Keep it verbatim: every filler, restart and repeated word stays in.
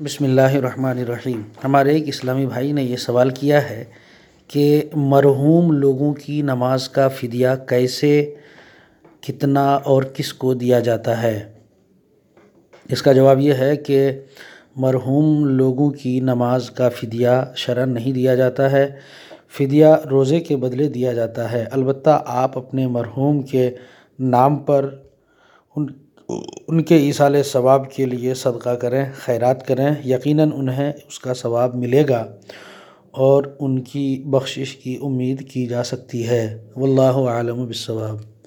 बिस्मिल्लाहिर्रहमानिर्रहीम। हमारे एक इस्लामी भाई ने ये सवाल किया है कि मरहूम लोगों की नमाज का फ़िदिया कैसे, कितना और किसको दिया जाता है। इसका जवाब ये है कि मरहूम लोगों की नमाज का फ़िदिया शरअन नहीं दिया जाता है। फ़िदिया रोज़े के बदले दिया जाता है। अलबत्ता आप अपने मरहूम के नाम पर उन उनके ईसाले सवाब के लिए सदका करें, खैरात करें। यकीनन उन्हें उसका सवाब मिलेगा और उनकी बख्शिश की उम्मीद की जा सकती है। वल्लाहु आलम बिस्सवाब।